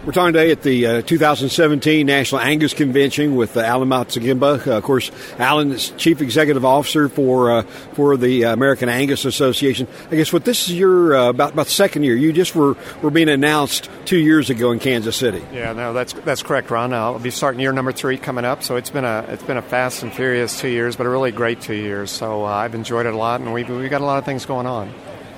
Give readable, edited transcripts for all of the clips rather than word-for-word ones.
We're talking today at the 2017 National Angus Convention with Alan Matsagimba. Of course, Alan is Chief Executive Officer for the American Angus Association. I guess what this is your about the second year. You just were being announced 2 years ago in Kansas City. Yeah, no, that's correct, Ron. I'll be starting year number 3 coming up. So it's been a fast and furious 2 years, but a really great 2 years. So I've enjoyed it a lot, and we've got a lot of things going on.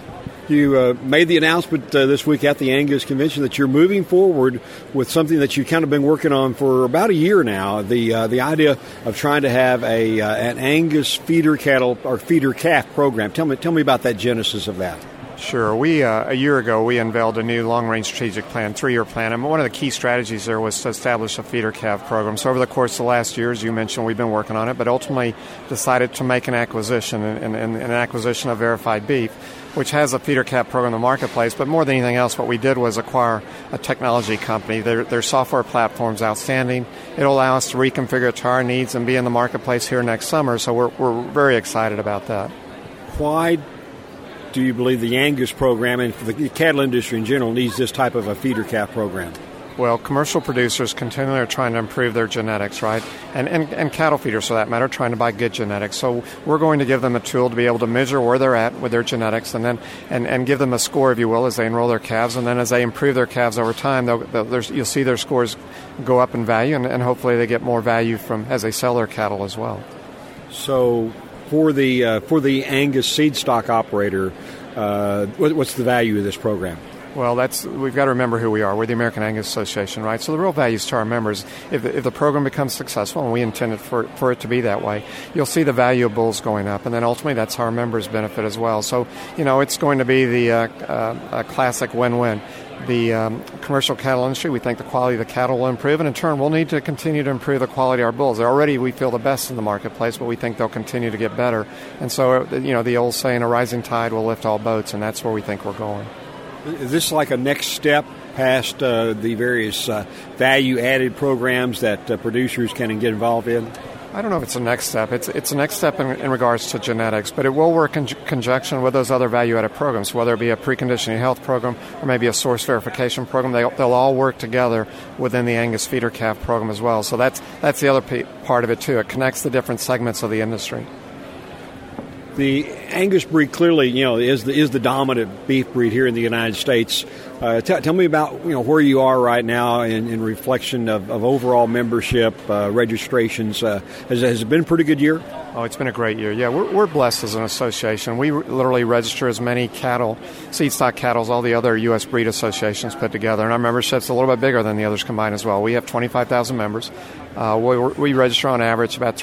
You made the announcement this week at the Angus Convention that you're moving forward with something that you've kind of been working on for about a year now, the idea of trying to have an Angus feeder cattle or feeder calf program. Tell me about that genesis of that. Sure. We a year ago, we unveiled a new long-range strategic plan, 3-year plan, and one of the key strategies there was to establish a feeder calf program. So over the course of the last year, as you mentioned, we've been working on it, but ultimately decided to make an acquisition, and an acquisition of Verified Beef, which has a feeder calf program in the marketplace. But more than anything else, what we did was acquire a technology company. Their software platform's outstanding. It'll allow us to reconfigure it to our needs and be in the marketplace here next summer. So we're very excited about that. Why do you believe the Angus program and for the cattle industry in general needs this type of a feeder calf program? Well, commercial producers continually are trying to improve their genetics, right? And cattle feeders, for that matter, trying to buy good genetics. So we're going to give them a tool to be able to measure where they're at with their genetics, and then and give them a score, if you will, as they enroll their calves. And then as they improve their calves over time, you'll see their scores go up in value, and hopefully they get more value from as they sell their cattle as well. So for the Angus seed stock operator, what's the value of this program? Well, we've got to remember who we are. We're the American Angus Association, right? So the real value is to our members. If the program becomes successful, and we intend it for it to be that way, you'll see the value of bulls going up, and then ultimately that's how our members benefit as well. So, it's going to be the classic win-win. The commercial cattle industry, we think the quality of the cattle will improve, and in turn we'll need to continue to improve the quality of our bulls. Already we feel the best in the marketplace, but we think they'll continue to get better. And so, the old saying, a rising tide will lift all boats, and that's where we think we're going. Is this like a next step past the various value-added programs that producers can get involved in? I don't know if it's a next step. It's a next step in regards to genetics, but it will work in conjunction with those other value-added programs, whether it be a preconditioning health program or maybe a source verification program. They'll all work together within the Angus feeder calf program as well. So that's the other part of it, too. It connects the different segments of the industry. The Angus breed clearly, is the dominant beef breed here in the United States. Tell me about where you are right now in reflection of overall membership, registrations. Has it been a pretty good year? Oh, it's been a great year. Yeah, we're blessed as an association. We literally register as many cattle, seed stock cattle, as all the other U.S. breed associations put together, and our membership's a little bit bigger than the others combined as well. We have 25,000 members. We register on average about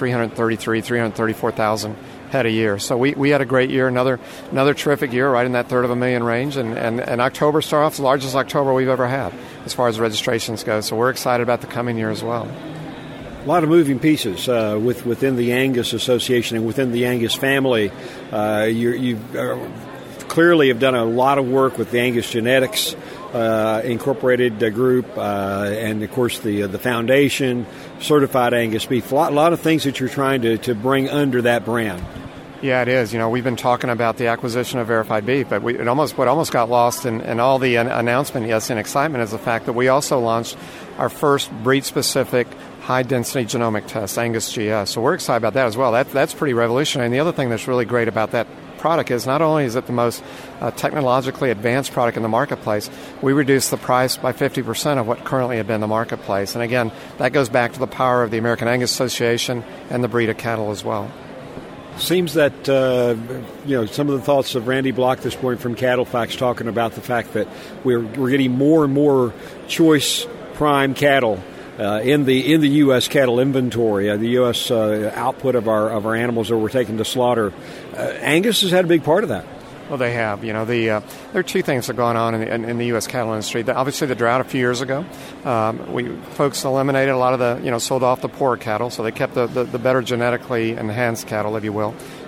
334,000 head a year. So we had a great year, another terrific year, right in that 1/3 range, and October started off the largest October we've ever had as far as registrations go. So we're excited about the coming year as well. A lot of moving pieces within the Angus Association and within the Angus family. You clearly have done a lot of work with the Angus Genetics Incorporated group, and of course the foundation, Certified Angus Beef. A lot of things that you're trying to bring under that brand. Yeah, it is. We've been talking about the acquisition of Verified Beef, but what almost got lost in all the announcement, and excitement, is the fact that we also launched our first breed-specific high-density genomic test, Angus GS. So we're excited about that as well. That's pretty revolutionary. And the other thing that's really great about that product is not only is it the most technologically advanced product in the marketplace, we reduced the price by 50% of what currently had been in the marketplace. And again, that goes back to the power of the American Angus Association and the breed of cattle as well. Seems that some of the thoughts of Randy Block this morning from Cattle Facts talking about the fact that we're getting more and more choice prime cattle in the U.S. cattle inventory, the U.S. Output of our animals that we're taking to slaughter. Angus has had a big part of that. Well, they have. There are two things that are going on in the U.S. cattle industry. Obviously, the drought a few years ago, folks eliminated a lot of the, sold off the poorer cattle, so they kept the better genetically enhanced cattle, if you will.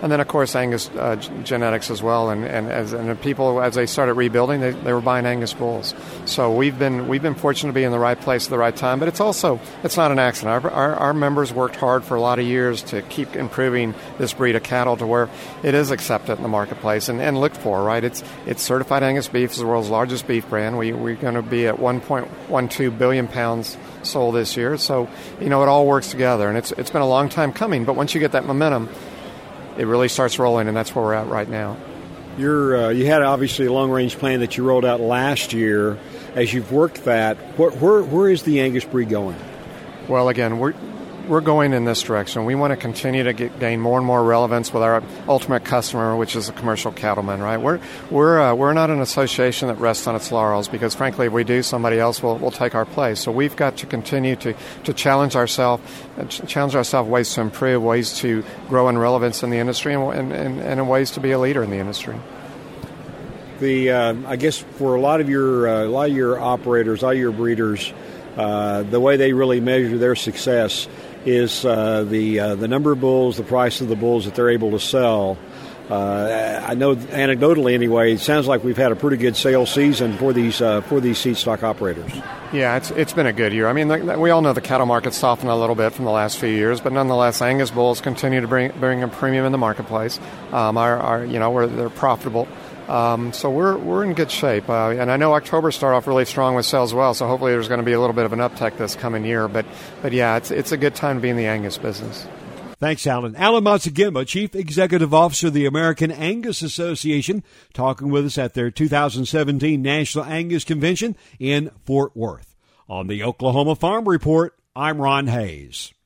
And then, of course, Angus genetics as well. And people, as they started rebuilding, they were buying Angus bulls. So we've been fortunate to be in the right place at the right time. But it's not an accident. Our members worked hard for a lot of years to keep improving this breed of cattle to where it is accepted in the marketplace and looked for, right? It's certified Angus beef. It's the world's largest beef brand. We're going to be at 1.12 billion pounds sold this year. So, it all works together. And it's been a long time coming. But once you get that momentum, it really starts rolling, and that's where we're at right now. You had obviously a long-range plan that you rolled out last year. As you've worked that, where is the Angus breed going? Well, again, we're going in this direction. We want to continue to gain more and more relevance with our ultimate customer, which is the commercial cattleman, right? We're not an association that rests on its laurels because, frankly, if we do, somebody else will take our place. So we've got to continue to challenge ourselves ways to improve, ways to grow in relevance in the industry, and in ways to be a leader in the industry. I guess for a lot of your operators, all your breeders, the way they really measure their success is the number of bulls, the price of the bulls that they're able to sell. I know anecdotally anyway, it sounds like we've had a pretty good sales season for these seed stock operators. Yeah, it's been a good year. I mean, we all know the cattle market softened a little bit from the last few years, but nonetheless, Angus bulls continue to bring a premium in the marketplace. They're profitable. So we're in good shape, and I know October started off really strong with sales as well. So hopefully there's going to be a little bit of an uptick this coming year. But yeah, it's a good time to be in the Angus business. Thanks, Alan. Alan Matsugimba, Chief Executive Officer of the American Angus Association, talking with us at their 2017 National Angus Convention in Fort Worth. On the Oklahoma Farm Report, I'm Ron Hayes.